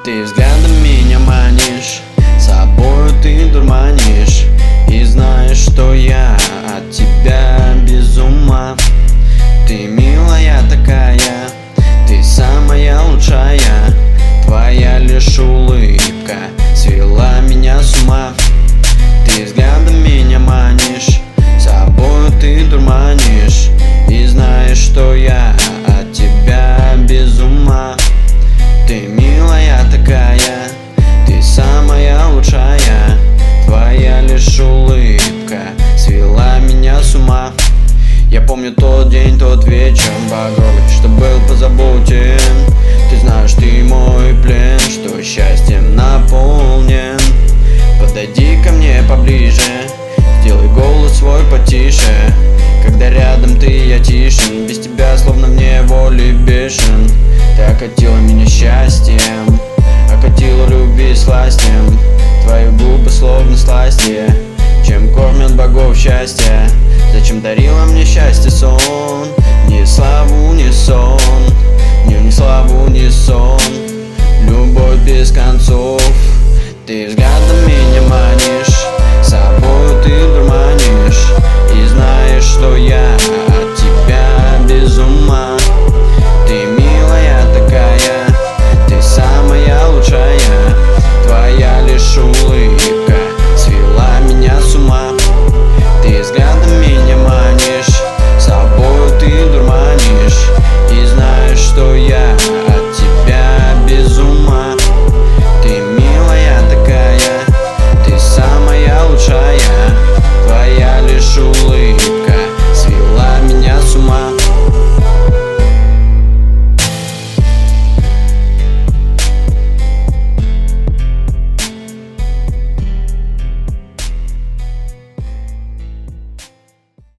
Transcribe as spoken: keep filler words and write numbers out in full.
Ты взглядом меня манишь, собою ты дурманишь, и знаешь, что я от тебя без ума. Ты милая такая, ты самая лучшая, твоя лишь улыбка свела меня с ума. Ты взглядом меня манишь, собою ты дурманишь, и знаешь, что я от тебя без ума. Ты милая такая, ты самая лучшая, твоя лишь улыбка свела меня с ума. Я помню тот день, тот вечер багровый, что был позабутен. Ты знаешь, ты мой плен, что счастьем наполнен. Подойди ко мне поближе, сделай голос свой потише. Когда рядом ты, я тишин, без тебя словно в неволе бешен. Ты окатила меня счастьем, окатила любви сластьем. Твои губы словно сласти, чем кормят богов счастья. Зачем дарила мне счастье сон? Ни славу, ни